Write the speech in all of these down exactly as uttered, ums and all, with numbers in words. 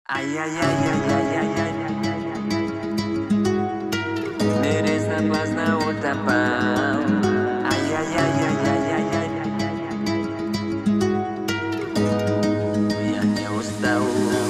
Ай-яй-яй-яй-яй-яй-яй, в мире соблазна утопал. Ай-яй-яй-яй-яй-яй-яй, я не устал.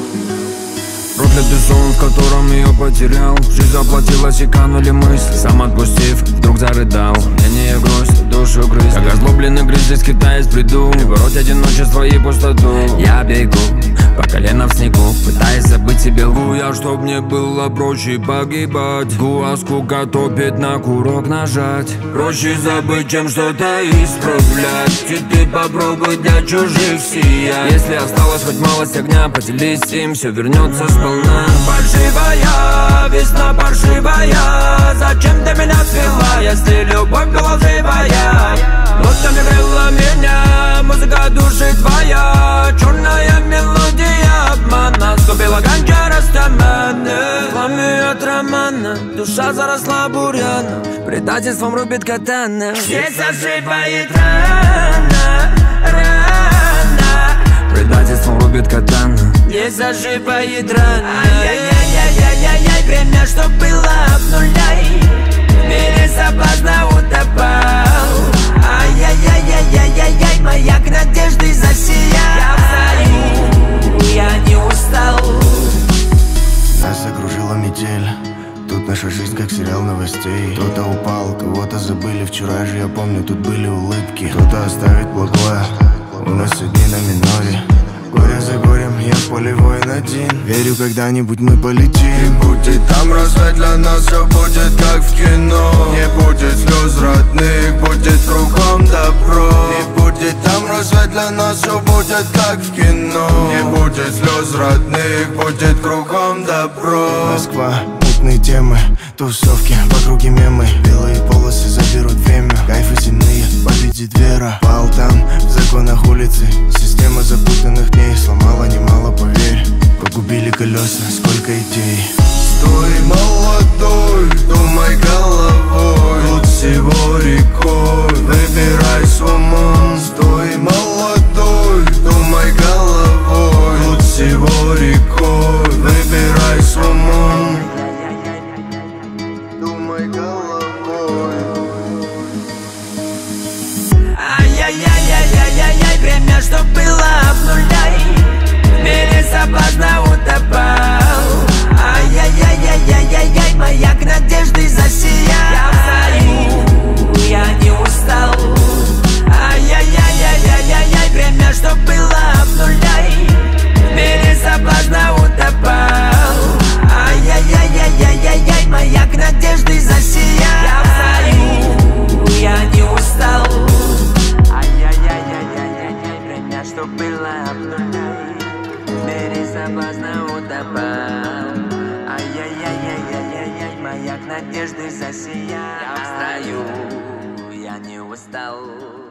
Проклятый сон, в котором ее потерял. Жизнь заплатилась и канули мысли. Сам отпустив, вдруг зарыдал. Мнение грусть, душу грызть. Как озлобленный грызль, скитаясь в бреду, перебороть одиночество и пустоту. Я бегу по колено в снегу, пытаясь забыть себе лгу я, чтоб мне было проще погибать. Гуа скука топит, на курок нажать. Проще забыть, чем что-то исправлять. Теперь попробуй для чужих сиять. Если осталось хоть малость огня, поделись им, все вернется сполна. Паршивая, весна паршивая, зачем ты меня свела, если любовь была лживая? Нотами грела меня, музыка души твоя, черная мелодия обмана, скупила ганча растаманы. Пламя от романа, душа заросла бурьяном, предательством рубит катана. Здесь заживает рана, рана, предательством рубит катана. Здесь заживает рана. Ай-яй-яй-яй-яй-яй, время, что было, обнуляй. В мире соблазна утопал. Ай-яй-яй-яй-яй-яй, маяк надежды засиял. Я встаю, я не устал. Нас окружила метель. Тут наша жизнь как сериал новостей. Кто-то упал, кого-то забыли. Вчера же я помню, тут были улыбки. Кто-то оставит благое, у нас дни на миноре. Горе за горем, я полевой один. Верю, когда-нибудь мы полетим. Будет там рассвет, для нас все будет как в кино. Не будет слез родных, будет кругом добро. Не будет там рассвет, для нас все будет как в кино. Не будет слез родных, будет кругом добро. Москва, мутные темы, тусовки, в округе мемы. Белые полосы заберут время, кайфы сильные, победит вера. Пал там, в законах улицы, система запутанных дней сломала немало, поверь. Погубили колеса, сколько идей. Стой, молодой, думай головой. Тут всего рекой, выбирай с умом. Стой, молодой, думай головой. Тут всего рекой, выбирай с умом. Думай головой. Ай-яй-яй-яй-яй-яй, время, что было, обнуляй. В мире соблазна утопал. Ай-яй-яй-яй-яй-яй, маяк надежды засиял. Я встаю, я не устал. Ай-яй-яй-яй-яй-яй, время, что было, обнуляй. В мире соблазна утопал. Ай-яй-яй-яй-яй-яй, маяк надежды засиял. Я встаю, я не устал. Ай-яй-яй-яй-яй-яй, время, что было, обнуляй. В мире соблазна утопал. Ай-яй-яй-яй-яй-яй, маяк надежды засиял. Я встаю, я не устал.